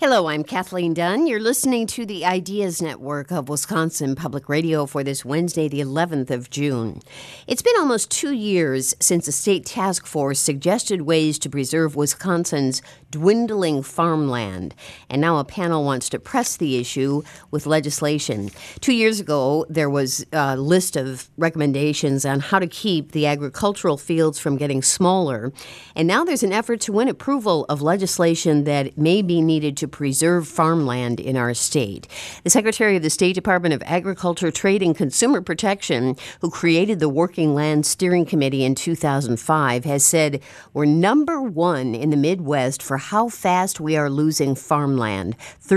Hello, I'm Kathleen Dunn. You're listening to the Ideas Network of Wisconsin Public Radio for this Wednesday, the 11th of June. It's been almost 2 years since a state task force suggested ways to preserve Wisconsin's dwindling farmland, and now a panel wants to press the issue with legislation. 2 years ago, there was a list of recommendations on how to keep the agricultural fields from getting smaller, and now there's an effort to win approval of legislation that may be needed to preserve farmland in our state. The Secretary of the State Department of Agriculture, Trade, and Consumer Protection, who created the Working Land Steering Committee in 2005, has said we're number one in the Midwest for how fast we are losing farmland,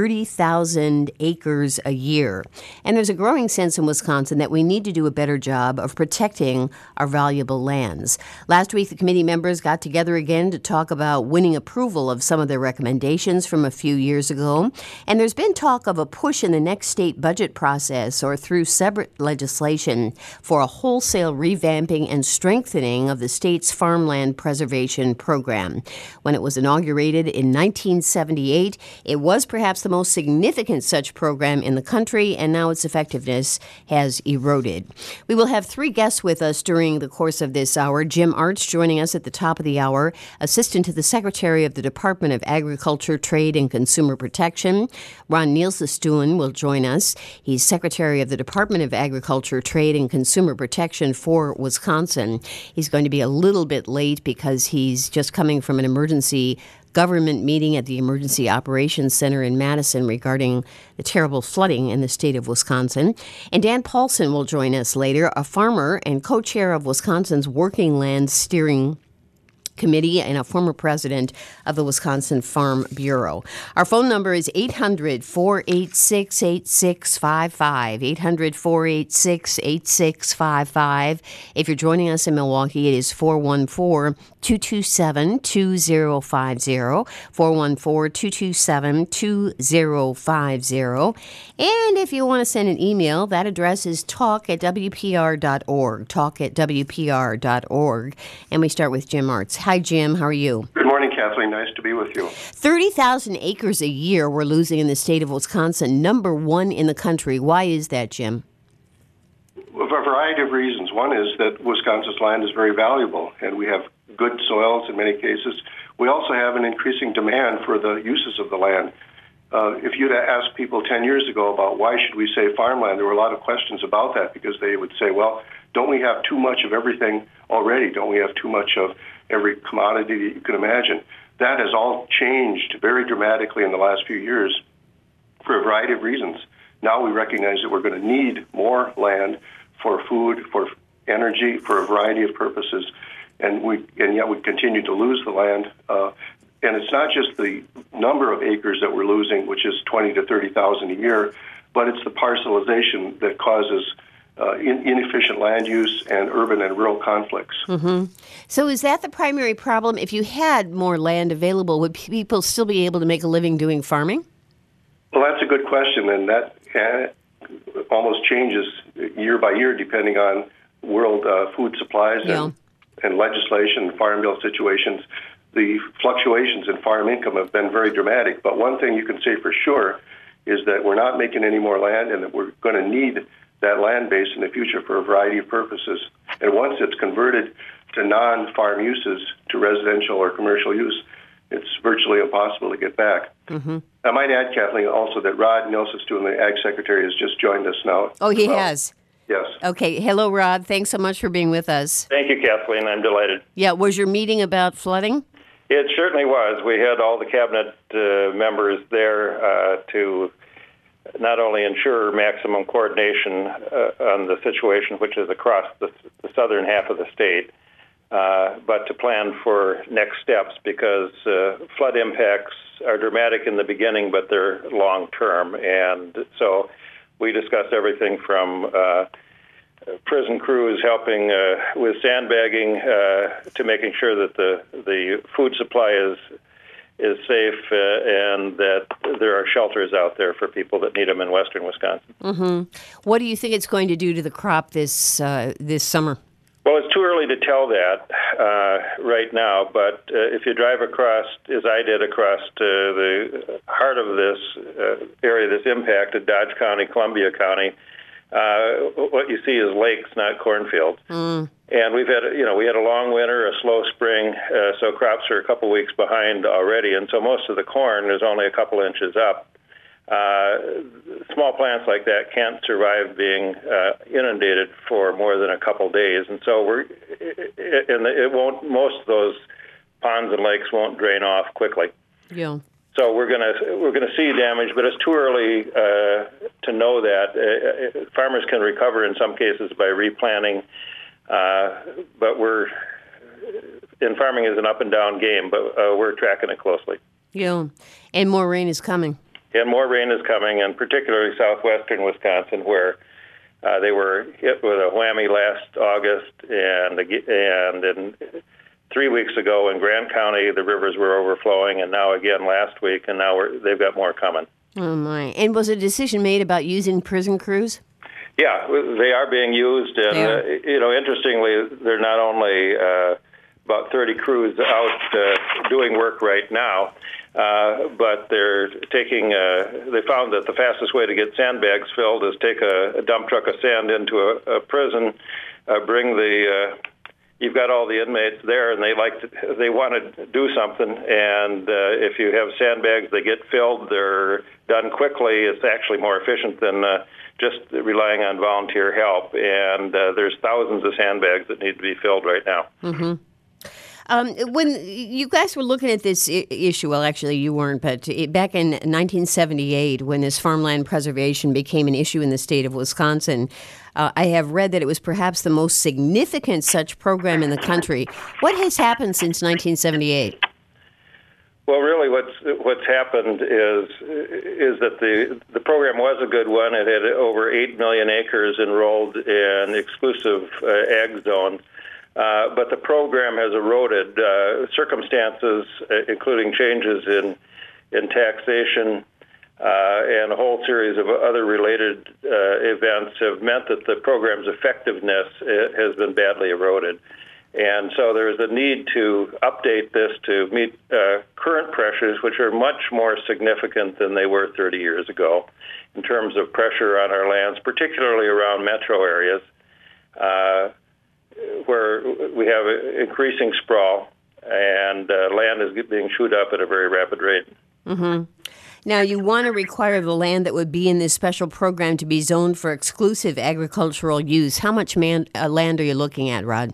30,000 acres a year. And there's a growing sense in Wisconsin that we need to do a better job of protecting our valuable lands. Last week, the committee members got together again to talk about winning approval of some of their recommendations from a few years ago. And there's been talk of a push in the next state budget process or through separate legislation for a wholesale revamping and strengthening of the state's farmland preservation program. When it was inaugurated in 1978, it was perhaps the most significant such program in the country, and now its effectiveness has eroded. We will have three guests with us during the course of this hour. Jim Arch joining us at the top of the hour, Assistant to the Secretary of the Department of Agriculture, Trade, and Consumer Protection. Ron Nielsen will join us. He's Secretary of the Department of Agriculture, Trade, and Consumer Protection for Wisconsin. He's going to be a little bit late because he's just coming from an emergency government meeting at the Emergency Operations Center in Madison regarding the terrible flooding in the state of Wisconsin. And Dan Paulson will join us later, a farmer and co-chair of Wisconsin's Working Land Steering Committee and a former president of the Wisconsin Farm Bureau. Our phone number is 800-486-8655, 800-486-8655. If you're joining us in Milwaukee, it is 414-227-2050, 414-227-2050. And if you want to send an email, that address is talk@wpr.org, talk@wpr.org. And we start with Jim Arts. Hi, Jim. How are you? Good morning, Kathleen. Nice to be with you. 30,000 acres a year we're losing in the state of Wisconsin, number one in the country. Why is that, Jim? For a variety of reasons. One is that Wisconsin's land is very valuable, and we have good soils in many cases. We also have an increasing demand for the uses of the land. If you'd asked people 10 years ago about why should we save farmland, there were a lot of questions about that because they would say, well, don't we have too much of everything already? Don't we have too much of every commodity that you can imagine? That has all changed very dramatically in the last few years for a variety of reasons. Now we recognize that we're going to need more land for food, for energy, for a variety of purposes, and yet we continue to lose the land. And it's not just the number of acres that we're losing, which is 20 to 30,000 a year, but it's the parcelization that causes inefficient land use and urban and rural conflicts. Mm-hmm. So is that the primary problem? If you had more land available, would people still be able to make a living doing farming? Well, that's a good question, and that almost changes year by year depending on world food supplies and legislation, farm bill situations. The fluctuations in farm income have been very dramatic, but one thing you can say for sure is that we're not making any more land and that we're going to need that land base in the future for a variety of purposes. And once it's converted to non-farm uses, to residential or commercial use, it's virtually impossible to get back. Mm-hmm. I might add, Kathleen, also that Rod Nielsen, the Ag Secretary, has just joined us now. Oh, he has? Yes. Okay. Hello, Rod. Thanks so much for being with us. Thank you, Kathleen. I'm delighted. Yeah. Was your meeting about flooding? It certainly was. We had all the cabinet members there to not only ensure maximum coordination on the situation, which is across the southern half of the state, but to plan for next steps because flood impacts are dramatic in the beginning, but they're long-term. And so we discussed everything from prison crews helping with sandbagging to making sure that the food supply is safe and that there are shelters out there for people that need them in western Wisconsin. Mm-hmm. What do you think it's going to do to the crop this summer? Well, it's too early to tell that right now, but if you drive across, as I did, across the heart of this area that's impacted, Dodge County, Columbia County, what you see is lakes, not cornfields. And we had a long winter, a slow spring, so crops are a couple weeks behind already, and so most of the corn is only a couple inches up. Small plants like that can't survive being inundated for more than a couple days, and so most of those ponds and lakes won't drain off quickly. Yeah. So we're gonna see damage, but it's too early to know that. Farmers can recover in some cases by replanting, but farming is an up and down game, but we're tracking it closely. Yeah, and more rain is coming. And more rain is coming, and particularly southwestern Wisconsin, where they were hit with a whammy last August, and then 3 weeks ago in Grant County, the rivers were overflowing, and now again last week, and now they've got more coming. Oh, my. And was a decision made about using prison crews? Yeah, they are being used, and, interestingly, they're not only about 30 crews out doing work right now, but they're taking. They found that the fastest way to get sandbags filled is take a dump truck of sand into a prison, bring the. You've got all the inmates there, and they want to do something. And if you have sandbags, they get filled. They're done quickly. It's actually more efficient than just relying on volunteer help. And there's thousands of sandbags that need to be filled right now. Mm-hmm. When you guys were looking at this issue, well, actually you weren't, but back in 1978, when this farmland preservation became an issue in the state of Wisconsin, I have read that it was perhaps the most significant such program in the country. What has happened since 1978? Well, really, what's happened is that the program was a good one. It had over 8 million acres enrolled in exclusive ag zones. But the program has eroded. Circumstances, including changes in taxation and a whole series of other related events, have meant that the program's effectiveness has been badly eroded. And so there's a need to update this to meet current pressures, which are much more significant than they were 30 years ago in terms of pressure on our lands, particularly around metro areas, where we have increasing sprawl and land is being chewed up at a very rapid rate. Mm-hmm. Now, you want to require the land that would be in this special program to be zoned for exclusive agricultural use. How much land are you looking at, Rod?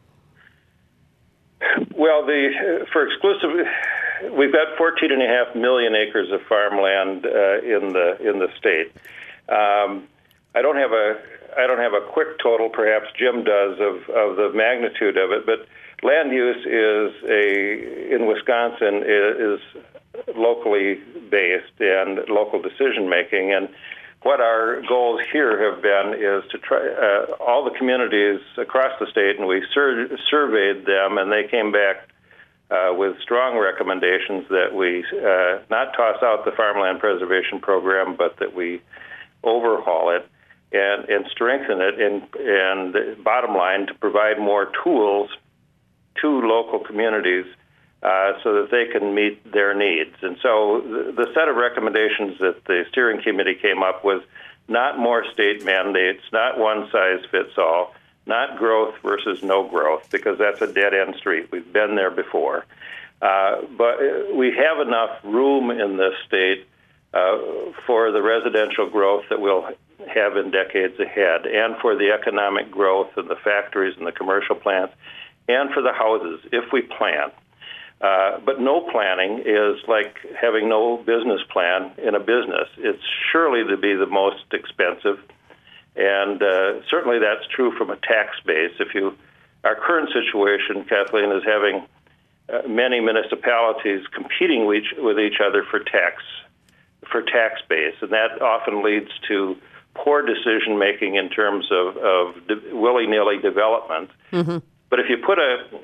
Well, for exclusive, we've got 14.5 million acres of farmland in the state. I don't have a quick total. Perhaps Jim does of the magnitude of it. But land use in Wisconsin is locally based and local decision making. And what our goals here have been is to try all the communities across the state, and we surveyed them, and they came back with strong recommendations that we not toss out the farmland preservation program, but that we overhaul it and strengthen it, and bottom line, to provide more tools to local communities so that they can meet their needs. And so the set of recommendations that the steering committee came up with, not more state mandates, not one size fits all, not growth versus no growth, because that's a dead-end street. We've been there before. But we have enough room in this state for the residential growth that we'll have in decades ahead, and for the economic growth and the factories and the commercial plants, and for the houses, if we plan. But no planning is like having no business plan in a business. It's surely to be the most expensive, and certainly that's true from a tax base. Our current situation, Kathleen, is having many municipalities competing with each other for tax base, and that often leads to poor decision making in terms of willy-nilly development. Mm-hmm. But if you look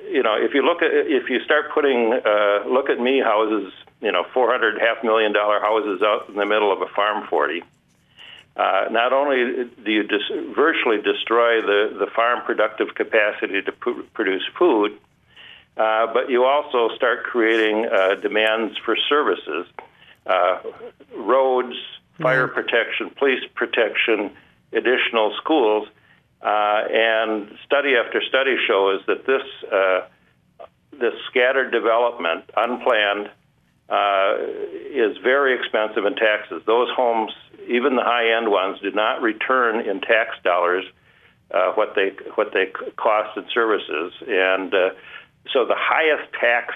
at me houses, $400 $500,000 houses out in the middle of a farm 40, not only do you virtually destroy the farm productive capacity to produce food, but you also start creating demands for services, roads, fire protection, police protection, additional schools, and study after study shows that this scattered development, unplanned, is very expensive in taxes. Those homes, even the high-end ones, do not return in tax dollars what they cost in services, and so the highest tax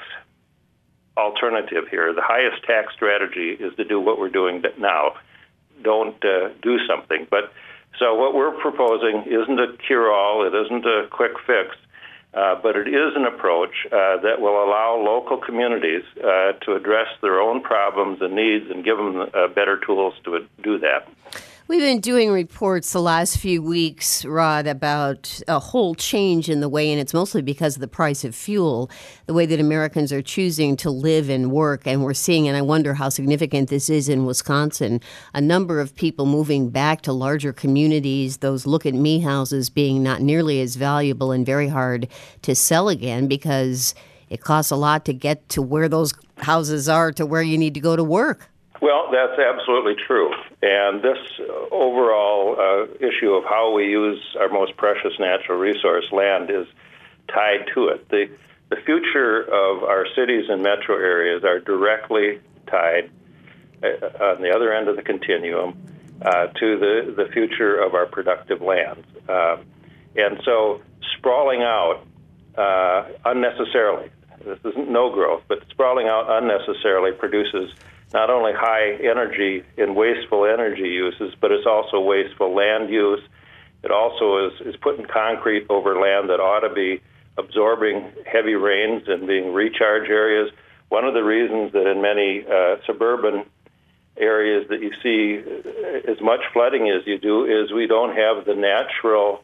alternative here, the highest tax strategy, is to do what we're doing now. Don't do something. But so what we're proposing isn't a cure-all. It isn't a quick fix. But it is an approach that will allow local communities to address their own problems and needs and give them better tools to do that. We've been doing reports the last few weeks, Rod, about a whole change in the way, and it's mostly because of the price of fuel, the way that Americans are choosing to live and work. And we're seeing, and I wonder how significant this is in Wisconsin, a number of people moving back to larger communities, those look-at-me houses being not nearly as valuable and very hard to sell again because it costs a lot to get to where those houses are to where you need to go to work. Well, that's absolutely true. And this overall issue of how we use our most precious natural resource, land, is tied to it. The future of our cities and metro areas are directly tied on the other end of the continuum to the future of our productive lands. And so sprawling out unnecessarily, this isn't no growth, but sprawling out unnecessarily produces not only high energy and wasteful energy uses, but it's also wasteful land use. It also is putting concrete over land that ought to be absorbing heavy rains and being recharge areas. One of the reasons that in many suburban areas that you see as much flooding as you do is we don't have the natural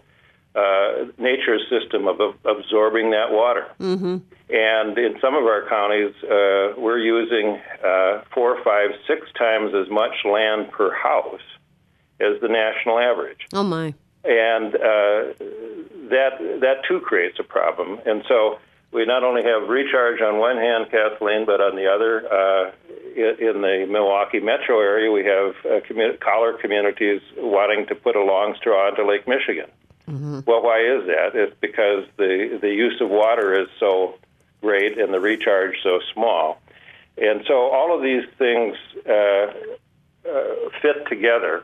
nature system of absorbing that water. Mm-hmm. And in some of our counties, we're using 4, 5, 6 times as much land per house as the national average. Oh, my. And that too creates a problem. And so we not only have recharge on one hand, Kathleen, but on the other, in the Milwaukee metro area, we have collar communities wanting to put a long straw into Lake Michigan. Mm-hmm. Well, why is that? It's because the use of water is so great and the recharge so small. And so all of these things fit together.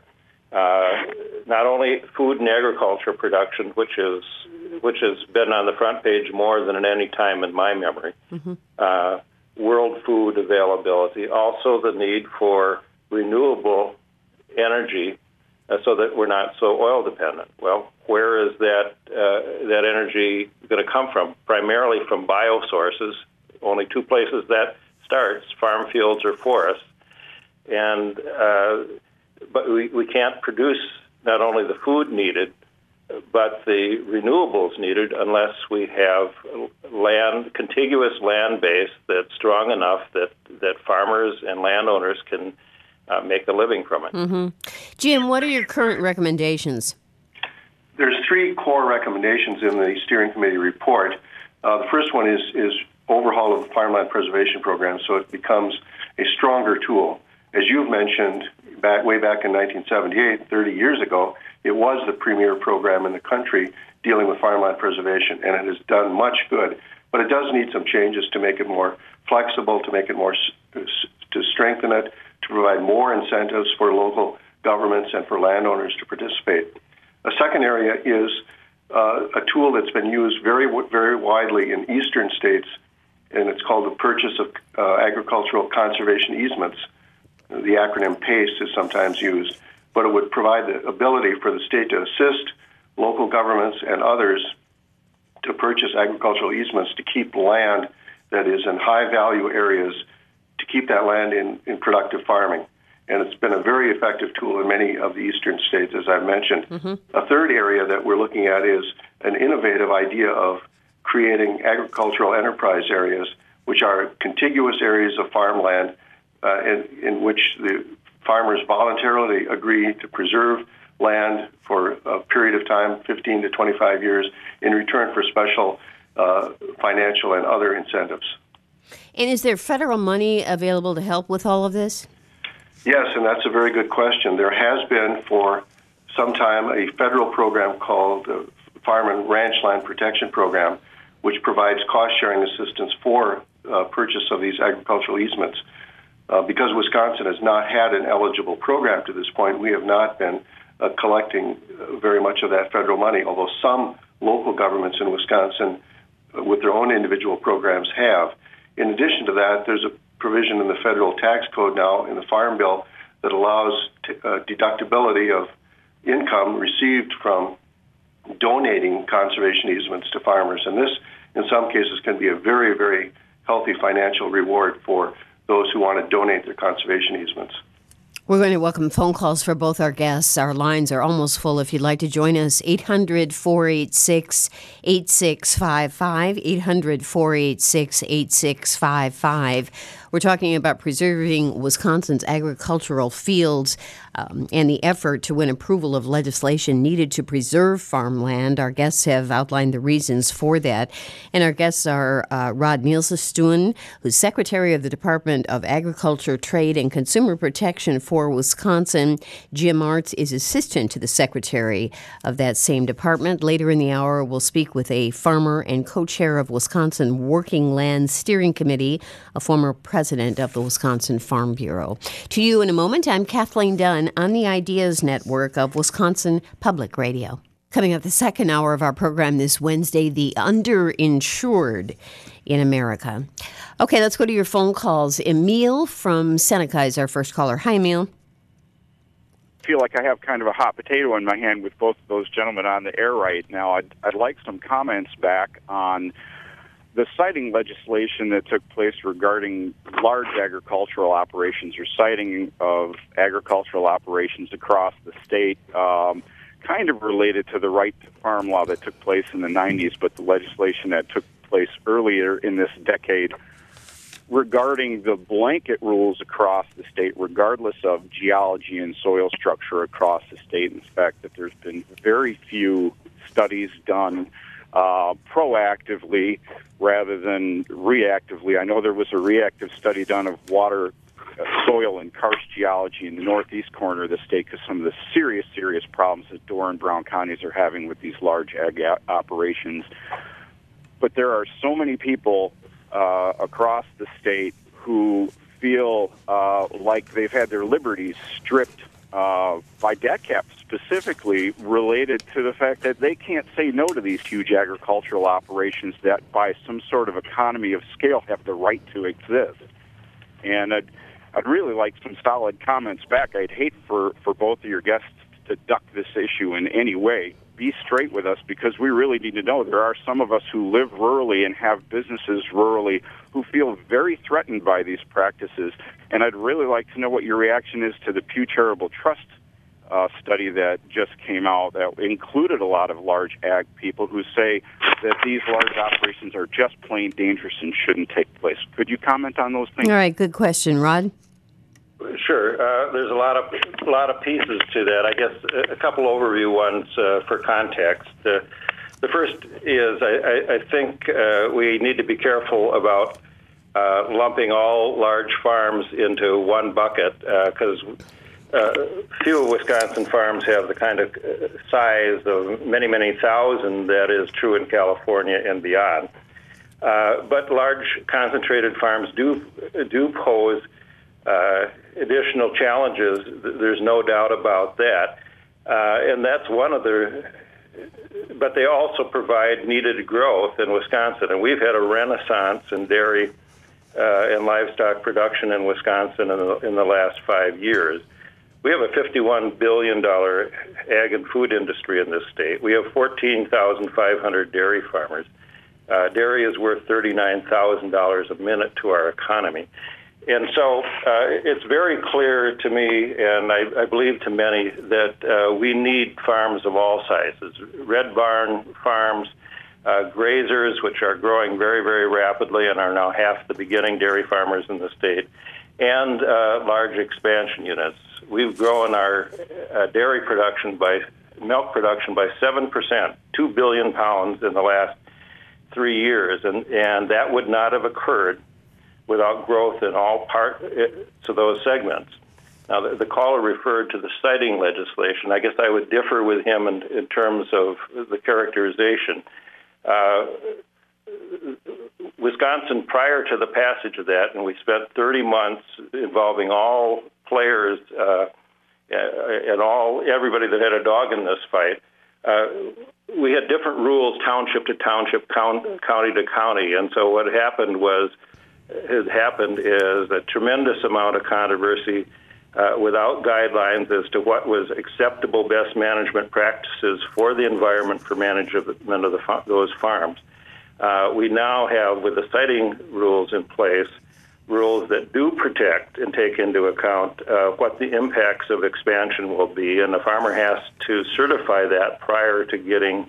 Not only food and agriculture production, which has been on the front page more than at any time in my memory, mm-hmm. World food availability, also the need for renewable energy so that we're not so oil dependent. Well, where is that energy going to come from? Primarily from biosources. Only 2 places that starts: farm fields or forests. And but we can't produce not only the food needed, but the renewables needed unless we have contiguous land base that's strong enough that farmers and landowners can make a living from it. Mm-hmm. Jim, what are your current recommendations? There's 3 core recommendations in the steering committee report. The first one is overhaul of the farmland preservation program so it becomes a stronger tool. As you've mentioned, way back in 1978, 30 years ago, it was the premier program in the country dealing with farmland preservation, and it has done much good. But it does need some changes to make it more flexible, to make it more to strengthen it, to provide more incentives for local governments and for landowners to participate. A second area is a tool that's been used very, very widely in eastern states, and it's called the Purchase of Agricultural Conservation Easements. The acronym PACE is sometimes used, but it would provide the ability for the state to assist local governments and others to purchase agricultural easements to keep land that is in high-value areas, to keep that land in productive farming. And it's been a very effective tool in many of the eastern states, as I've mentioned. Mm-hmm. A third area that we're looking at is an innovative idea of creating agricultural enterprise areas, which are contiguous areas of farmland in which the farmers voluntarily agree to preserve land for a period of time, 15 to 25 years, in return for special financial and other incentives. And is there federal money available to help with all of this? Yes, and that's a very good question. There has been for some time a federal program called the Farm and Ranch Land Protection Program, which provides cost-sharing assistance for purchase of these agricultural easements. Because Wisconsin has not had an eligible program to this point, we have not been collecting very much of that federal money, although some local governments in Wisconsin with their own individual programs have. In addition to that, there's a provision in the federal tax code now in the Farm Bill that allows deductibility of income received from donating conservation easements to farmers. And this, in some cases, can be a very, very healthy financial reward for those who want to donate their conservation easements. We're going to welcome phone calls for both our guests. Our lines are almost full. If you'd like to join us, 800-486-8655, 800-486-8655. We're talking about preserving Wisconsin's agricultural fields and the effort to win approval of legislation needed to preserve farmland. Our guests have outlined the reasons for that. And our guests are Rod Nielsen, who's Secretary of the Department of Agriculture, Trade, and Consumer Protection for Wisconsin. Jim Artz is Assistant to the Secretary of that same department. Later in the hour, we'll speak with a farmer and co-chair of Wisconsin Working Land Steering Committee, a former president of the Wisconsin Farm Bureau. To you in a moment, I'm Kathleen Dunn on the Ideas Network of Wisconsin Public Radio. Coming up the second hour of our program this Wednesday, the underinsured in America. Okay, let's go to your phone calls. Emil from Seneca is our first caller. Hi, Emil. I feel like I have kind of a hot potato in my hand with both of those gentlemen on the air right now. I'd like some comments back on the siting legislation that took place regarding large agricultural operations or siting of agricultural operations across the state, kind of related to the right to farm law that took place in the 90s, but the legislation that took place earlier in this decade regarding the blanket rules across the state, regardless of geology and soil structure across the state. In fact, that there's been very few studies done proactively rather than reactively. I know there was a reactive study done of water, soil, and karst geology in the northeast corner of the state because some of the serious problems that Door and Brown counties are having with these large ag operations. But there are so many people across the state who feel like they've had their liberties stripped by DATCP, specifically related to the fact that they can't say no to these huge agricultural operations that by some sort of economy of scale have the right to exist. And I'd really like some solid comments back. I'd hate for both of your guests to duck this issue in any way. Be straight with us because we really need to know. There are some of us who live rurally and have businesses rurally who feel very threatened by these practices. And I'd really like to know what your reaction is to the Pew Charitable Trust study that just came out that included a lot of large ag people who say that these large operations are just plain dangerous and shouldn't take place. Could you comment on those things? All right, good question. Rod? Sure. There's a lot of pieces to that. I guess a couple overview ones for context. The first is I think we need to be careful about lumping all large farms into one bucket because few Wisconsin farms have the kind of size of many thousand that is true in California and beyond. But large concentrated farms do pose additional challenges. There's no doubt about that. And that's one of but they also provide needed growth in Wisconsin. And we've had a renaissance in dairy and livestock production in Wisconsin in the last 5 years. We have a $51 billion ag and food industry in this state. We have 14,500 dairy farmers. Dairy is worth $39,000 a minute to our economy. And so it's very clear to me, and I believe to many, that we need farms of all sizes. Red barn farms, grazers, which are growing very rapidly and are now half the beginning dairy farmers in the state, and large expansion units. We've grown our dairy production milk production by 7%, 2 billion pounds in the last 3 years, and that would not have occurred without growth in all parts of those segments. Now, the caller referred to the siting legislation. I guess I would differ with him in terms of the characterization. Wisconsin, prior to the passage of that, and we spent 30 months involving all players and everybody that had a dog in this fight, we had different rules, township to township, county to county, and so what happened is a tremendous amount of controversy without guidelines as to what was acceptable best management practices for the environment for management of those farms. We now have, with the siting rules in place, rules that do protect and take into account what the impacts of expansion will be, and the farmer has to certify that prior to getting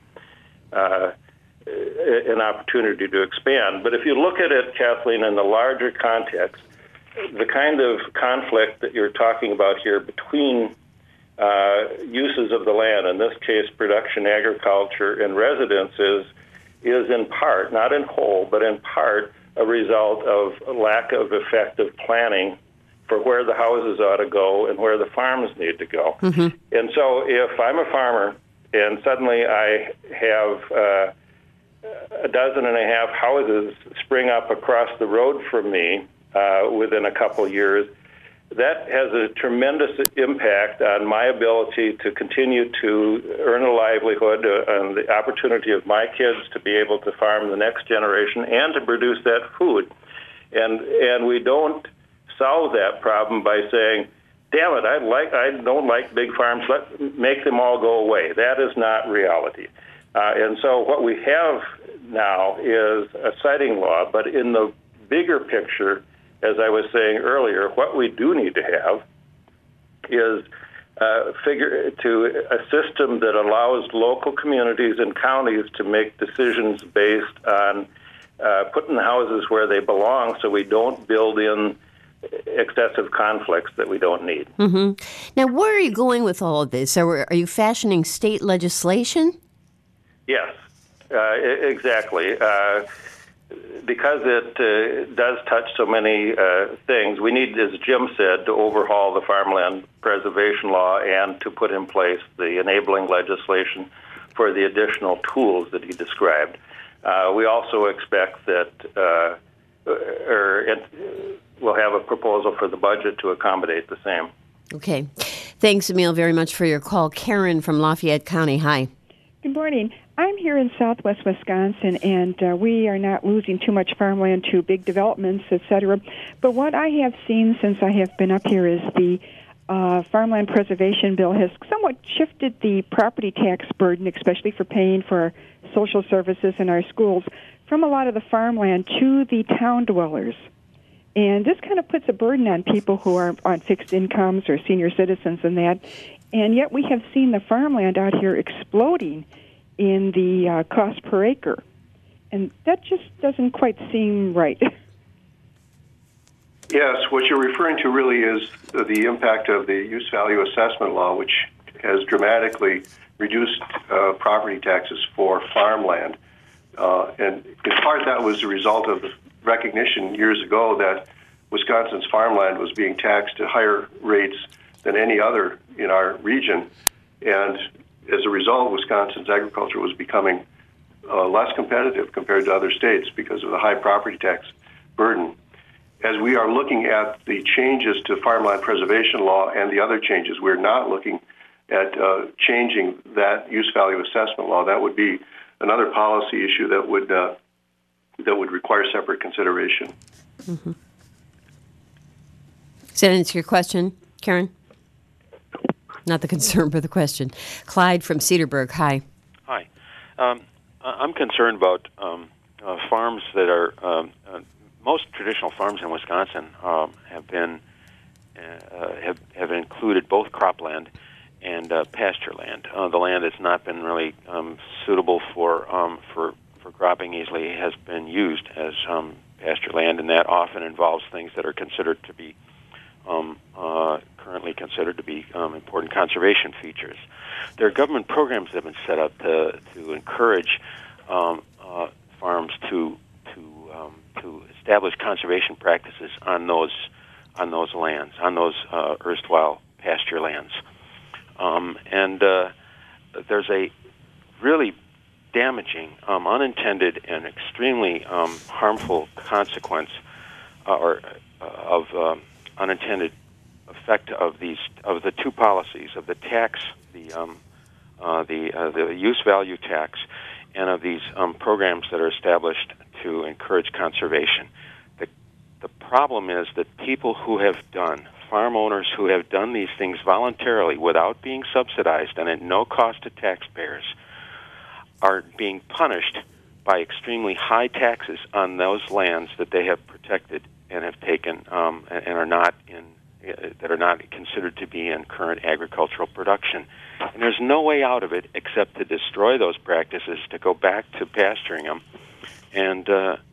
an opportunity to expand. But if you look at it, Kathleen, in the larger context, the kind of conflict that you're talking about here between uses of the land, in this case production, agriculture, and residences, is in part, not in whole, but in part, a result of a lack of effective planning for where the houses ought to go and where the farms need to go. Mm-hmm. And so if I'm a farmer and suddenly I have a dozen and a half houses spring up across the road from me within a couple years, that has a tremendous impact on my ability to continue to earn a livelihood and the opportunity of my kids to be able to farm the next generation and to produce that food. And we don't solve that problem by saying, damn it, I don't like big farms, make them all go away. That is not reality. And so what we have now is a siting law, but in the bigger picture, as I was saying earlier, what we do need to have is a system that allows local communities and counties to make decisions based on putting the houses where they belong, so we don't build in excessive conflicts that we don't need. Mm-hmm. Now, where are you going with all of this? Are you fashioning state legislation? Yes, exactly. Because it does touch so many things, we need, as Jim said, to overhaul the farmland preservation law and to put in place the enabling legislation for the additional tools that he described. We also expect that we'll have a proposal for the budget to accommodate the same. Okay. Thanks, Emil, very much for your call. Karen from Lafayette County. Hi. Good morning. I'm here in southwest Wisconsin, and we are not losing too much farmland to big developments, et cetera. But what I have seen since I have been up here is the farmland preservation bill has somewhat shifted the property tax burden, especially for paying for social services in our schools, from a lot of the farmland to the town dwellers. And this kind of puts a burden on people who are on fixed incomes or senior citizens and that. And yet we have seen the farmland out here exploding in the cost per acre. And that just doesn't quite seem right. Yes, what you're referring to really is the impact of the use value assessment law, which has dramatically reduced property taxes for farmland. And in part that was a result of the recognition years ago that Wisconsin's farmland was being taxed at higher rates than any other in our region. And as a result, Wisconsin's agriculture was becoming less competitive compared to other states because of the high property tax burden. As we are looking at the changes to farmland preservation law and the other changes, we're not looking at changing that use value assessment law. That would be another policy issue that would require separate consideration. Mm-hmm. Does that answer your question, Karen? Not the concern, but the question. Clyde from Cedarburg. Hi. Hi. I'm concerned about farms that are most traditional farms in Wisconsin have included both cropland and pasture land. The land that's not been really suitable for cropping easily has been used as pasture land, and that often involves things that are considered to be considered to be important conservation features. There are government programs that have been set up to encourage farms to establish conservation practices on those lands, on those erstwhile pasture lands. There's a really damaging, unintended, and extremely harmful consequence of unintended effect of the two policies of the tax, the use value tax, and of these programs that are established to encourage conservation. The problem is that farm owners who have done these things voluntarily without being subsidized and at no cost to taxpayers are being punished by extremely high taxes on those lands that they have protected and have taken and are not considered to be in current agricultural production. And there's no way out of it except to destroy those practices, to go back to pasturing them, and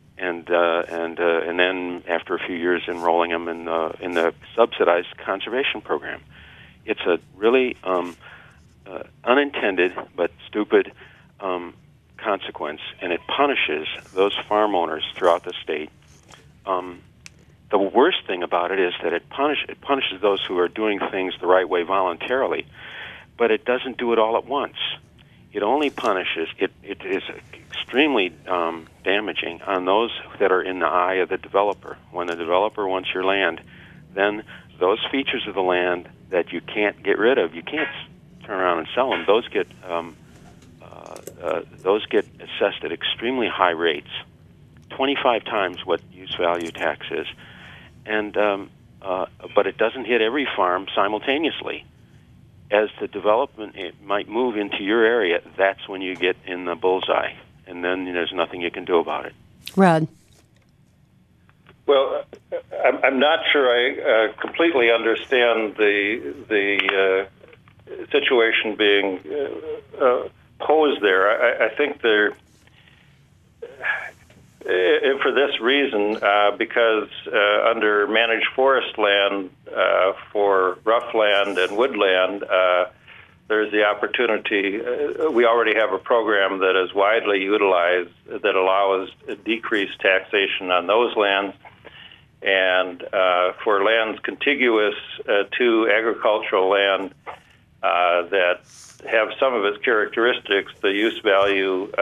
then after a few years enrolling them in the subsidized conservation program. It's a really unintended but stupid consequence, and it punishes those farm owners throughout the state. The worst thing about it is that it punishes those who are doing things the right way voluntarily, but it doesn't do it all at once. It only punishes, it is extremely damaging on those that are in the eye of the developer. When the developer wants your land, then those features of the land that you can't get rid of, you can't turn around and sell them, those get assessed at extremely high rates, 25 times what use value tax is. And but it doesn't hit every farm simultaneously. As the development might move into your area, that's when you get in the bullseye, and then there's nothing you can do about it. Rod? Well, I'm not sure I completely understand the situation being posed there. I think there, for this reason, because under managed forest land for rough land and woodland, there's the opportunity. We already have a program that is widely utilized that allows decreased taxation on those lands. And for lands contiguous to agricultural land that have some of its characteristics, the use value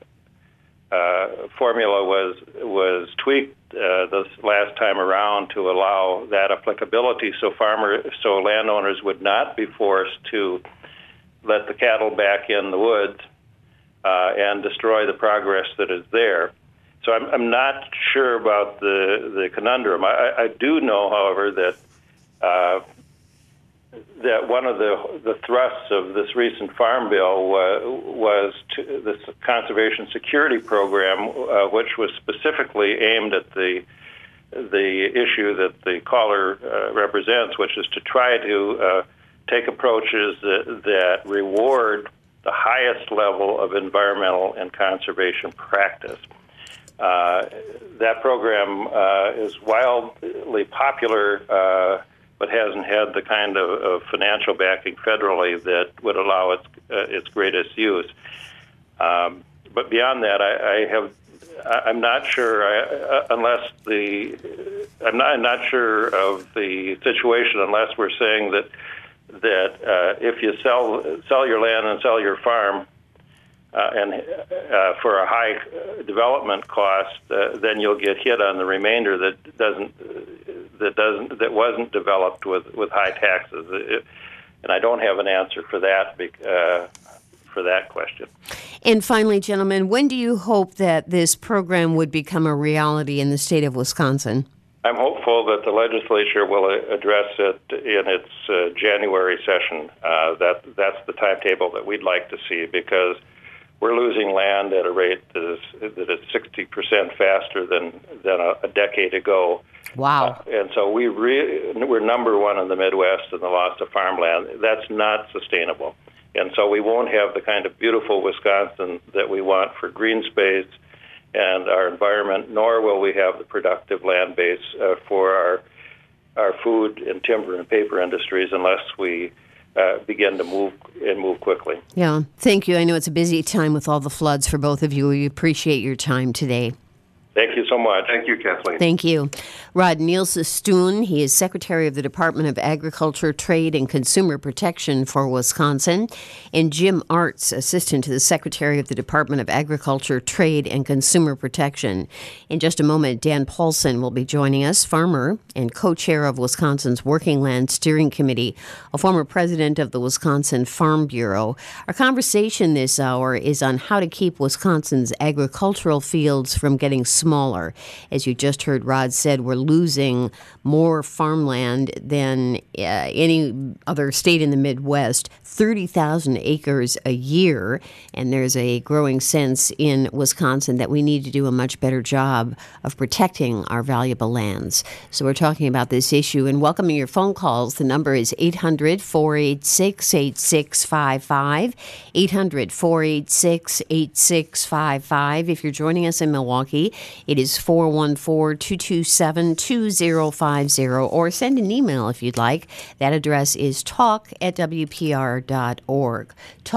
formula was tweaked this last time around to allow that applicability, so landowners would not be forced to let the cattle back in the woods and destroy the progress that is there. So I'm not sure about the conundrum. I do know, however, that one of the thrusts of this recent farm bill was this conservation security program, which was specifically aimed at the issue that the caller represents, which is to try to take approaches that reward the highest level of environmental and conservation practice. That program is wildly popular, but hasn't had the kind of financial backing federally that would allow its greatest use. But beyond that, I'm not sure. I'm not sure of the situation unless we're saying that if you sell your land and sell your farm and for a high development cost, then you'll get hit on the remainder that wasn't developed with high taxes. And I don't have an answer for that question. And finally, gentlemen, when do you hope that this program would become a reality in the state of Wisconsin? I'm hopeful that the legislature will address it in its January session. That's the timetable that we'd like to see, because we're losing land at a rate that is 60% faster than a decade ago. Wow! And so we're number one in the Midwest in the loss of farmland. That's not sustainable. And so we won't have the kind of beautiful Wisconsin that we want for green space and our environment, nor will we have the productive land base for our food and timber and paper industries unless we begin to move quickly. Yeah, thank you. I know it's a busy time with all the floods for both of you. We appreciate your time today. Thank you so much. Thank you, Kathleen. Thank you. Rod Nielsen-Stoon, he is Secretary of the Department of Agriculture, Trade, and Consumer Protection for Wisconsin, and Jim Artz, Assistant to the Secretary of the Department of Agriculture, Trade, and Consumer Protection. In just a moment, Dan Paulson will be joining us, farmer and co-chair of Wisconsin's Working Land Steering Committee, a former president of the Wisconsin Farm Bureau. Our conversation this hour is on how to keep Wisconsin's agricultural fields from getting smaller. As you just heard Rod said, we're losing more farmland than any other state in the Midwest, 30,000 acres a year, and there's a growing sense in Wisconsin that we need to do a much better job of protecting our valuable lands. So we're talking about this issue and welcoming your phone calls. The number is 800-486-8655, 800-486-8655. If you're joining us in Milwaukee, it is 414-227-2050, or send an email if you'd like. That address is talk@wpr.org.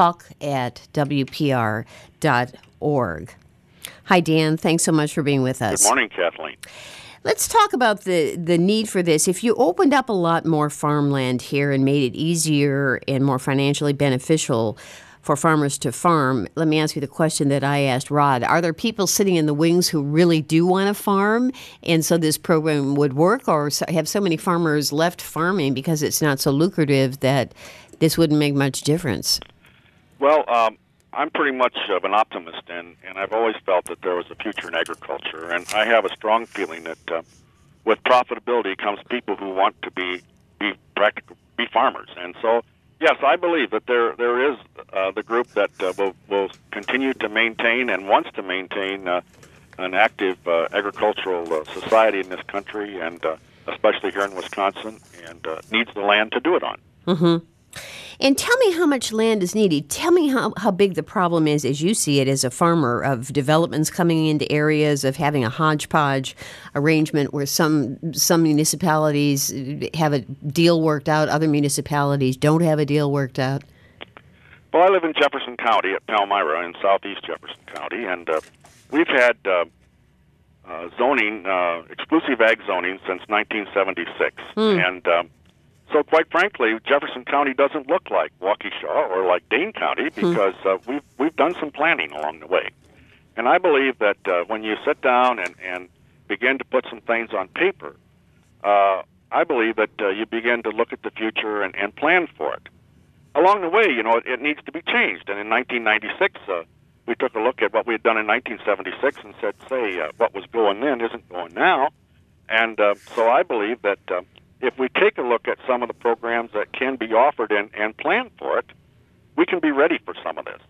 talk@wpr.org. Hi, Dan. Thanks so much for being with us. Good morning, Kathleen. Let's talk about the need for this. If you opened up a lot more farmland here and made it easier and more financially beneficial for farmers to farm, let me ask you the question that I asked Rod. Are there people sitting in the wings who really do want to farm, and so this program would work, or have so many farmers left farming because it's not so lucrative that this wouldn't make much difference? Well, I'm pretty much of an optimist, and I've always felt that there was a future in agriculture, and I have a strong feeling that with profitability comes people who want to be farmers. And so, yes, I believe that there is the group that will continue to maintain and wants to maintain an active agricultural society in this country, and especially here in Wisconsin, and needs the land to do it on. Mm-hmm. And tell me how much land is needed. Tell me how big the problem is, as you see it as a farmer, of developments coming into areas, of having a hodgepodge arrangement where some municipalities have a deal worked out, other municipalities don't have a deal worked out. Well, I live in Jefferson County at Palmyra in southeast Jefferson County, and we've had zoning, exclusive ag zoning, since 1976. And so, quite frankly, Jefferson County doesn't look like Waukesha or like Dane County because we've done some planning along the way. And I believe that when you sit down and begin to put some things on paper, I believe that you begin to look at the future and plan for it. Along the way, it needs to be changed. And in 1996, we took a look at what we had done in 1976 and said, what was going then isn't going now. And so I believe that if we take a look at some of the programs that can be offered and plan for it, we can be ready for some of this.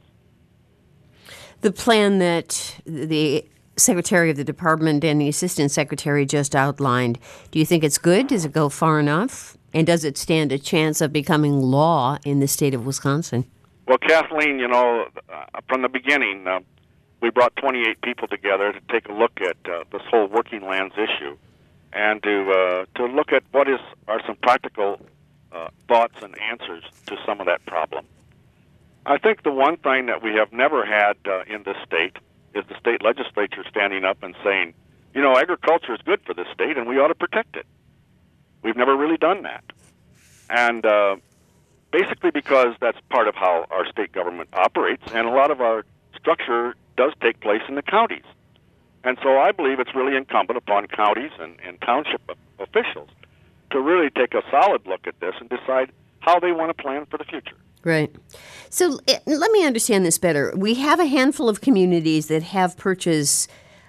The plan that the Secretary of the Department and the Assistant Secretary just outlined, do you think it's good? Does it go far enough? And does it stand a chance of becoming law in the state of Wisconsin? Well, Kathleen, from the beginning, we brought 28 people together to take a look at this whole working lands issue, and to look at what are some practical thoughts and answers to some of that problem. I think the one thing that we have never had in this state is the state legislature standing up and saying, agriculture is good for this state and we ought to protect it. We've never really done that. And basically because that's part of how our state government operates, and a lot of our structure does take place in the counties. And so I believe it's really incumbent upon counties and township officials to really take a solid look at this and decide how they want to plan for the future. Right. So let me understand this better. We have a handful of communities that have purchase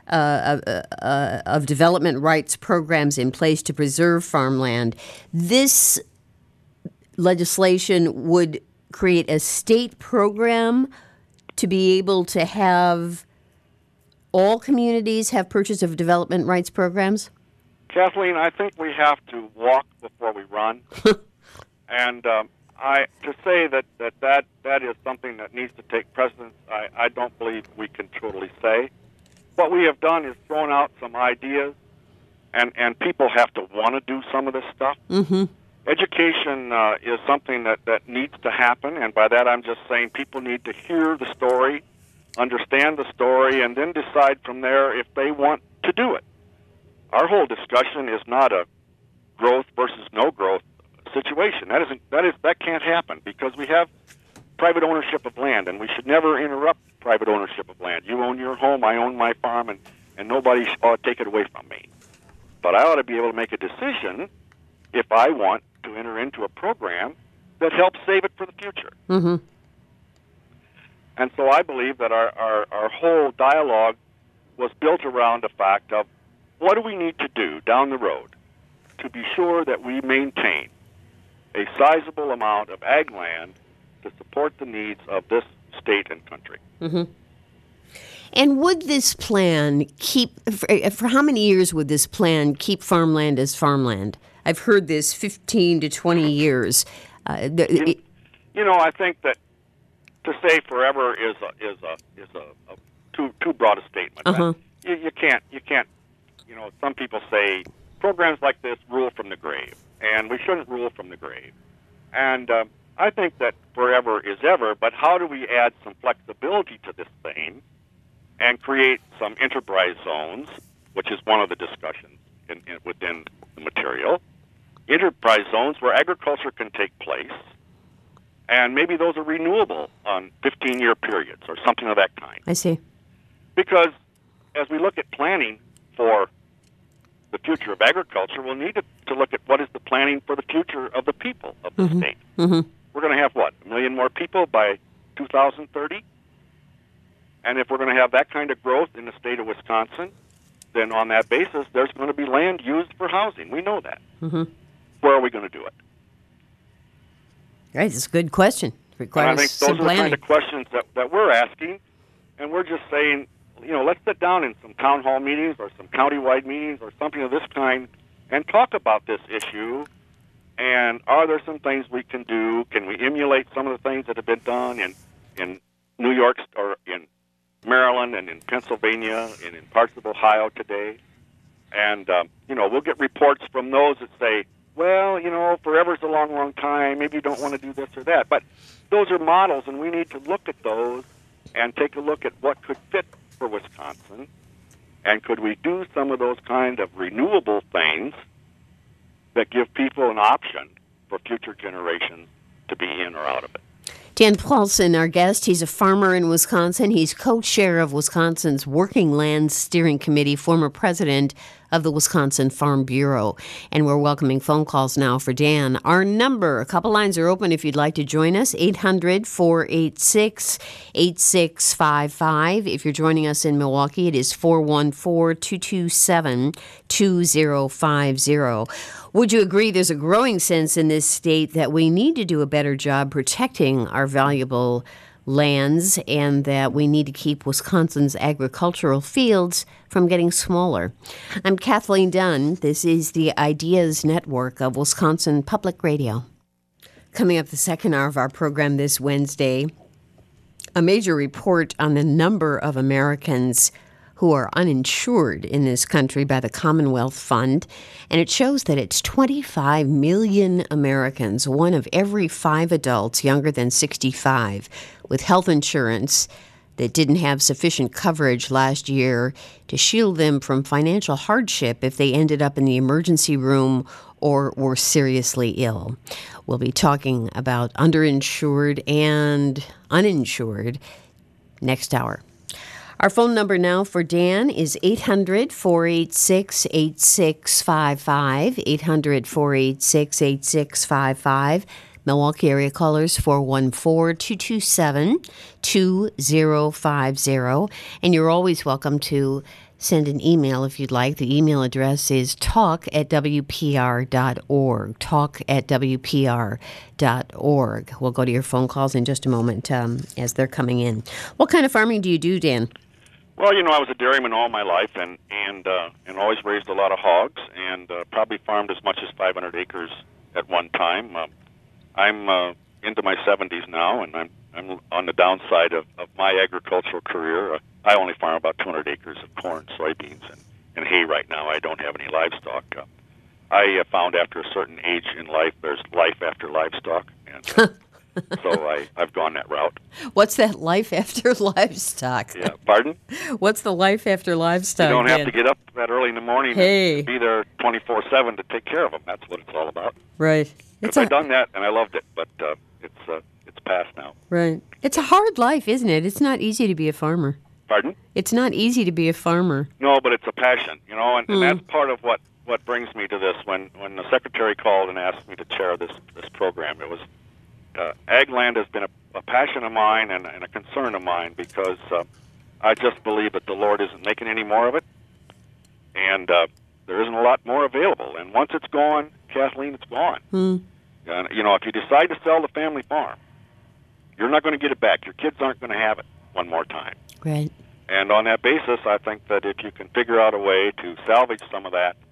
of development rights programs in place to preserve farmland. This legislation would create a state program to be able to have all communities have purchase of development rights programs? Kathleen, I think we have to walk before we run. And to say that is something that needs to take precedence, I don't believe we can totally say. What we have done is thrown out some ideas and people have to want to do some of this stuff. Mm-hmm. Education is something that needs to happen, and by that I'm just saying people need to hear the story, understand the story, and then decide from there if they want to do it. Our whole discussion is not a growth versus no growth situation. That can't happen because we have private ownership of land, and we should never interrupt private ownership of land. You own your home, I own my farm, and nobody ought to take it away from me. But I ought to be able to make a decision if I want to enter into a program that helps save it for the future. Mm-hmm. And so I believe that our whole dialogue was built around the fact of what do we need to do down the road to be sure that we maintain a sizable amount of ag land to support the needs of this state and country. Mm-hmm. And would this plan for how many years would this plan keep farmland as farmland? I've heard this 15 to 20 years. I think that to say forever is a too broad a statement. Uh-huh. You can't. Some people say programs like this rule from the grave, and we shouldn't rule from the grave. And I think that forever is ever. But how do we add some flexibility to this thing and create some enterprise zones, which is one of the discussions within the material? Enterprise zones where agriculture can take place, and maybe those are renewable on 15-year periods or something of that kind. I see. Because as we look at planning for the future of agriculture, we'll need to look at what is the planning for the future of the people of the state. Mm-hmm. We're going to have, 1 million more people by 2030? And if we're going to have that kind of growth in the state of Wisconsin, then on that basis, there's going to be land used for housing. We know that. Mm-hmm. Where are we going to do it? Right, it's a good question. Requires and I think those some are the planning. kind of questions that we're asking, and we're just saying, let's sit down in some town hall meetings or some countywide meetings or something of this kind and talk about this issue. And are there some things we can do? Can we emulate some of the things that have been done in New York or in Maryland and in Pennsylvania and in parts of Ohio today? And, we'll get reports from those that say, well, forever's a long, long time. Maybe you don't want to do this or that. But those are models, and we need to look at those and take a look at what could fit for Wisconsin. And could we do some of those kind of renewable things that give people an option for future generations to be in or out of it? Dan Paulson, our guest, he's a farmer in Wisconsin. He's co-chair of Wisconsin's Working Land Steering Committee, former president of the Wisconsin Farm Bureau. And we're welcoming phone calls now for Dan. Our number, a couple lines are open if you'd like to join us, 800-486-8655. If you're joining us in Milwaukee, it is 414-227-2050. Would you agree there's a growing sense in this state that we need to do a better job protecting our valuable lands and that we need to keep Wisconsin's agricultural fields from getting smaller? I'm Kathleen Dunn. This is the Ideas Network of Wisconsin Public Radio. Coming up the second hour of our program this Wednesday, a major report on the number of Americans who are uninsured in this country by the Commonwealth Fund, and it shows that it's 25 million Americans, 1 of every 5 adults younger than 65, with health insurance that didn't have sufficient coverage last year to shield them from financial hardship if they ended up in the emergency room or were seriously ill. We'll be talking about underinsured and uninsured next hour. Our phone number now for Dan is 800-486-8655, 800-486-8655. Milwaukee area callers 414-227-2050. And you're always welcome to send an email if you'd like. The email address is talk@wpr.org, talk@wpr.org. We'll go to your phone calls in just a moment as they're coming in. What kind of farming do you do, Dan? Well, I was a dairyman all my life and always raised a lot of hogs and probably farmed as much as 500 acres at one time. I'm into my 70s now, and I'm on the downside of my agricultural career. I only farm about 200 acres of corn, soybeans, and hay right now. I don't have any livestock. I found after a certain age in life, there's life after livestock, and so I've gone that route. What's that life after livestock? Yeah, pardon? What's the life after livestock? You don't have to get up that early in the morning and be there 24/7 to take care of them. That's what it's all about. Right. I've done that, and I loved it, but it's past now. Right. It's a hard life, isn't it? It's not easy to be a farmer. Pardon? It's not easy to be a farmer. No, but it's a passion, and that's part of what brings me to this. When the secretary called and asked me to chair this program, it was ag land has been a passion of mine and a concern of mine because I just believe that the Lord isn't making any more of it, and there isn't a lot more available. And once it's gone, Kathleen, it's gone. And, if you decide to sell the family farm, you're not going to get it back. Your kids aren't going to have it one more time. Right. And on that basis, I think that if you can figure out a way to salvage some of that,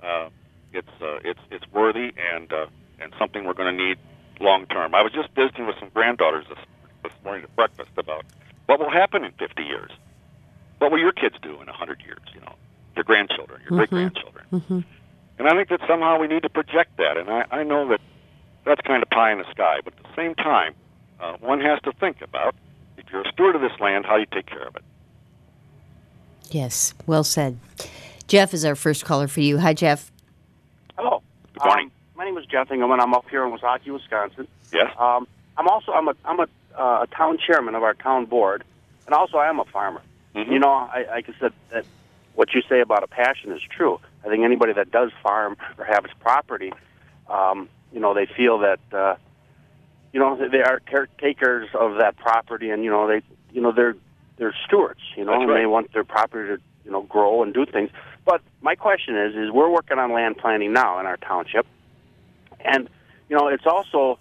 it's worthy and something we're going to need long term. I was just visiting with some granddaughters this morning at breakfast about what will happen in 50 years. What will your kids do in 100 years? Your grandchildren, your great grandchildren. And I think that somehow we need to project that. And I know that that's kind of pie in the sky, but at the same time, one has to think about if you're a steward of this land, how do you take care of it? Yes, well said. Jeff is our first caller for you. Hi, Jeff. Hello. Good morning. My name is Jeff Engelman. I'm up here in Wasatch, Wisconsin. Yes. I'm a town chairman of our town board, and also I am a farmer. I said that what you say about a passion is true. I think anybody that does farm or has property, they feel that they are caretakers of that property, and they're stewards. That's right. And they want their property to grow and do things. But my question is we're working on land planning now in our township, and it's also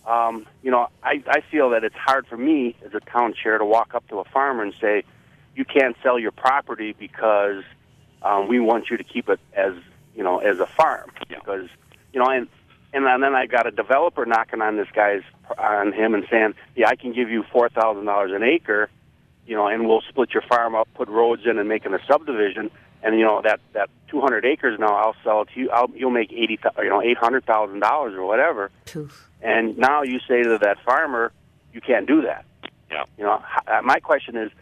I feel that it's hard for me as a town chair to walk up to a farmer and say you can't sell your property because we want you to keep it as a farm. Yeah. Because and then I got a developer knocking on him and saying, yeah, I can give you $4,000 an acre, and we'll split your farm up, put roads in, and make it a subdivision. And that 200 acres now I'll sell it to you. You'll make $800,000 or whatever. Oof. And now you say to that farmer, you can't do that. Yeah. My question is,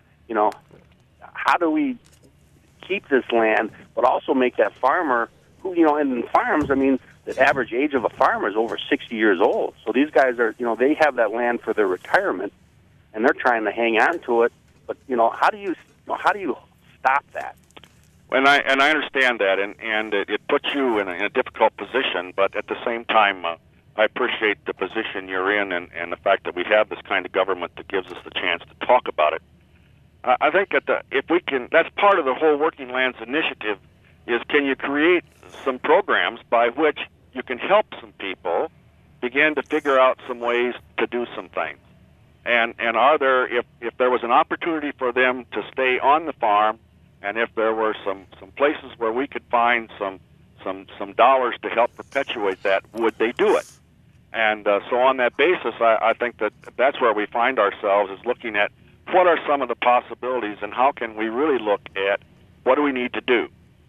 how do we keep this land, but also make that farmer who, and in farms, the average age of a farmer is over 60 years old. So these guys are, they have that land for their retirement, and they're trying to hang on to it. But how do you stop that? And I understand that, and it puts you in a difficult position. But at the same time, I appreciate the position you're in, and the fact that we have this kind of government that gives us the chance to talk about it. I think that if we can, that's part of the whole Working Lands Initiative. Is can you create some programs by which you can help some people begin to figure out some ways to do some things? And are there, if there was an opportunity for them to stay on the farm, and if there were some places where we could find some dollars to help perpetuate that, would they do it? And so on that basis, I think that's where we find ourselves, is looking at what are some of the possibilities and how can we really look at what do we need to do.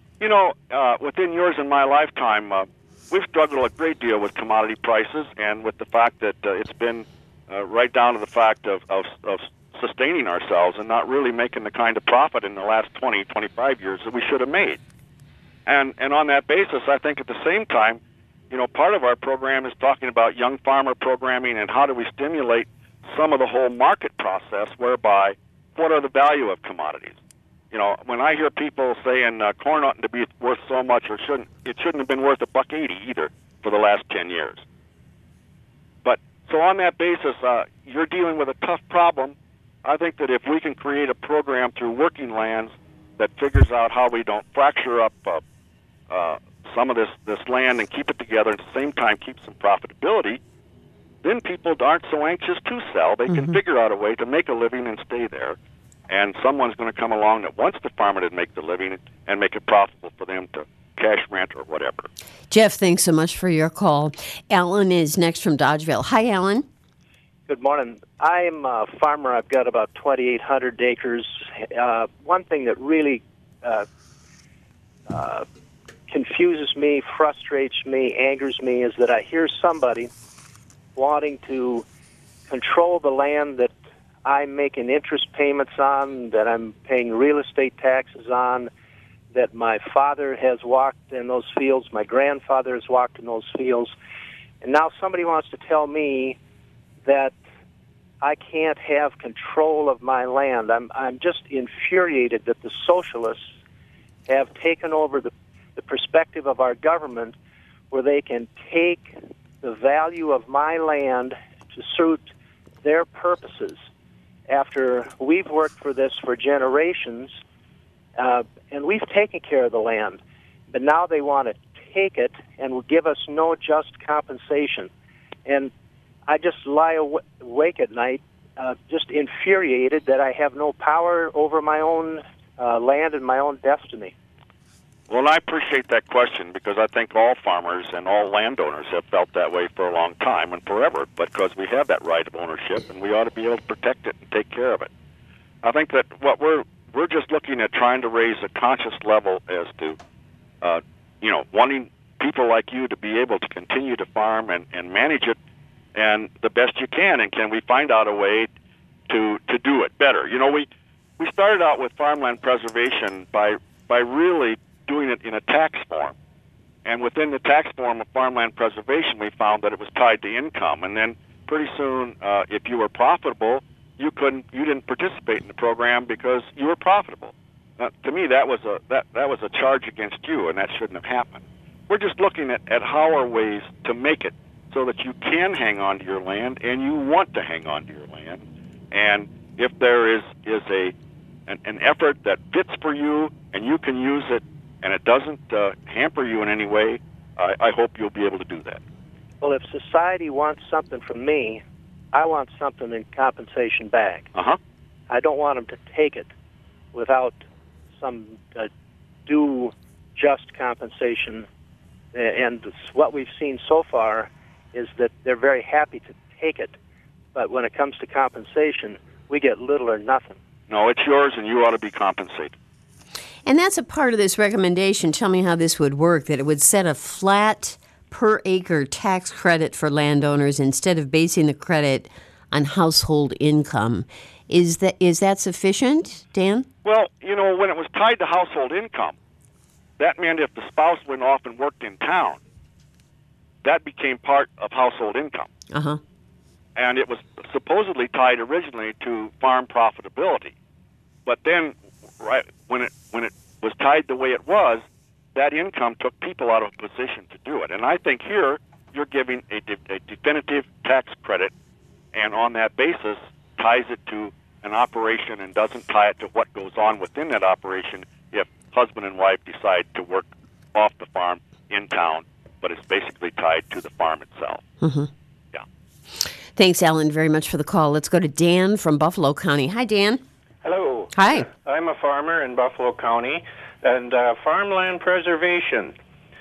Within yours and my lifetime, we've struggled a great deal with commodity prices and with the fact that it's been right down to the fact of sustaining ourselves and not really making the kind of profit in the last 20, 25 years that we should have made. And on that basis, I think at the same time, part of our program is talking about young farmer programming and how do we stimulate some of the whole market process whereby what are the value of commodities. When I hear people saying corn oughtn't to be worth so much or it shouldn't have been worth $1.80 either for the last 10 years. But so on that basis, you're dealing with a tough problem. I think that if we can create a program through Working Lands that figures out how we don't fracture up some of this land and keep it together at the same time keep some profitability, then people aren't so anxious to sell. They can figure out a way to make a living and stay there. And someone's going to come along that wants the farmer to make the living and make it profitable for them to cash rent or whatever. Jeff, thanks so much for your call. Alan is next from Dodgeville. Hi, Alan. Good morning. I'm a farmer. I've got about 2,800 acres. One thing that really confuses me, frustrates me, angers me is that I hear somebody wanting to control the land that I'm making interest payments on, that I'm paying real estate taxes on, that my father has walked in those fields, my grandfather has walked in those fields, and now somebody wants to tell me that I can't have control of my land. I'm just infuriated that the socialists have taken over the perspective of our government where they can take the value of my land to suit their purposes after we've worked for this for generations and we've taken care of the land. But now they want to take it and will give us no just compensation. And I just lie awake at night just infuriated that I have no power over my own land and my own destiny. Well, I appreciate that question because I think all farmers and all landowners have felt that way for a long time and forever because we have that right of ownership and we ought to be able to protect it and take care of it. I think that what we're just looking at trying to raise a conscious level as to, wanting people like you to be able to continue to farm and manage it and the best you can, and can we find out a way to do it better? We started out with farmland preservation by really doing it in a tax form. And within the tax form of farmland preservation, we found that it was tied to income. And then pretty soon, if you were profitable, you didn't participate in the program because you were profitable. To me, that was a charge against you, and that shouldn't have happened. We're just looking at how are ways to make it so that you can hang on to your land and you want to hang on to your land. And if there is an effort that fits for you and you can use it and it doesn't hamper you in any way, I hope you'll be able to do that. Well, if society wants something from me, I want something in compensation back. I don't want them to take it without some due just compensation. And what we've seen so far is that they're very happy to take it, but when it comes to compensation, we get little or nothing. No, it's yours, and you ought to be compensated. And that's a part of this recommendation. Tell me how this would work, that it would set a flat per-acre tax credit for landowners instead of basing the credit on household income. Is that sufficient, Dan? Well, when it was tied to household income, that meant if the spouse went off and worked in town, that became part of household income. And it was supposedly tied originally to farm profitability. But then, right when it was tied the way it was, that income took people out of a position to do it. And I think here you're giving a definitive tax credit, and on that basis ties it to an operation and doesn't tie it to what goes on within that operation if husband and wife decide to work off the farm in town, but it's basically tied to the farm itself. Yeah. Thanks, Alan, very much for the call. Let's go to Dan from Buffalo County. Hi, Dan. Hello. Hi. I'm a farmer in Buffalo County, and farmland preservation.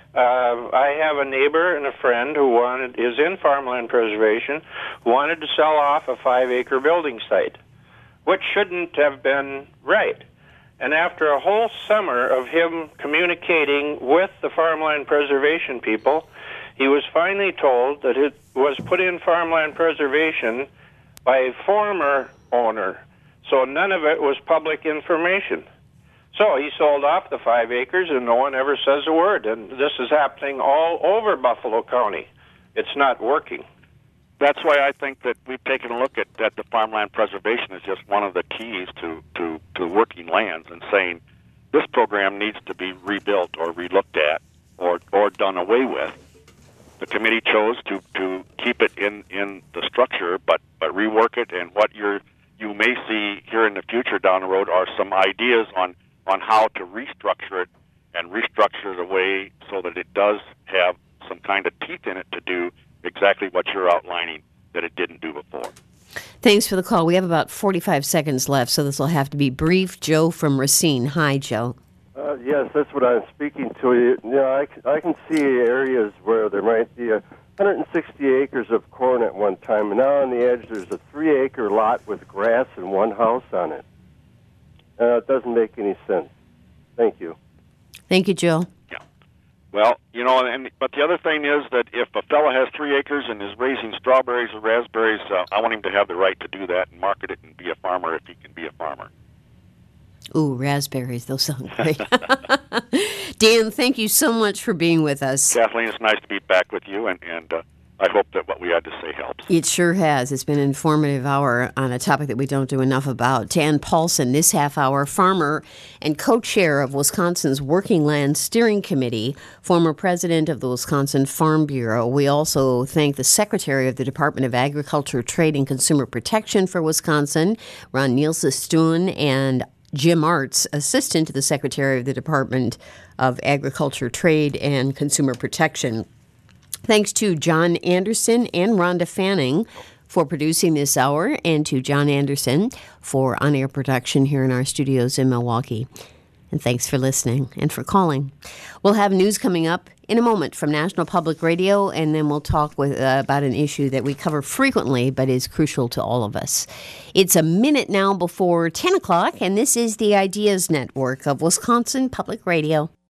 I have a neighbor and a friend who is in farmland preservation, wanted to sell off a 5-acre building site, which shouldn't have been right. And after a whole summer of him communicating with the farmland preservation people, he was finally told that it was put in farmland preservation by a former owner, so none of it was public information. So he sold off the 5 acres, and no one ever says a word. And this is happening all over Buffalo County. It's not working. That's why I think that we've taken a look at the farmland preservation as just one of the keys to working lands and saying this program needs to be rebuilt or relooked at or done away with. The committee chose to keep it in the structure, but rework it. And what you may see here in the future down the road are some ideas on how to restructure it and restructure the way so that it does have some kind of teeth in it to do exactly what you're outlining that it didn't do before. Thanks for the call. We have about 45 seconds left, so this will have to be brief. Joe from Racine. Hi, Joe. Yes, that's what I'm speaking to. I can see areas where there might be 160 acres of corn at one time, and now on the edge there's a 3-acre lot with grass and one house on it. It doesn't make any sense. Thank you. Thank you, Joe. Well, but the other thing is that if a fella has 3 acres and is raising strawberries or raspberries, I want him to have the right to do that and market it and be a farmer if he can be a farmer. Ooh, raspberries, those sound great. Dan, thank you so much for being with us. Kathleen, it's nice to be back with you, and I hope that what we had to say helps. It sure has. It's been an informative hour on a topic that we don't do enough about. Dan Paulson, this half hour, farmer and co-chair of Wisconsin's Working Land Steering Committee, former president of the Wisconsin Farm Bureau. We also thank the Secretary of the Department of Agriculture, Trade, and Consumer Protection for Wisconsin, Ron Nielsen-Stoon, and Jim Arts, assistant to the Secretary of the Department of Agriculture, Trade, and Consumer Protection. Thanks to John Anderson and Rhonda Fanning for producing this hour, and to John Anderson for on-air production here in our studios in Milwaukee. And thanks for listening and for calling. We'll have news coming up in a moment from National Public Radio, and then we'll talk about an issue that we cover frequently but is crucial to all of us. It's a minute now before 10 o'clock, and this is the Ideas Network of Wisconsin Public Radio.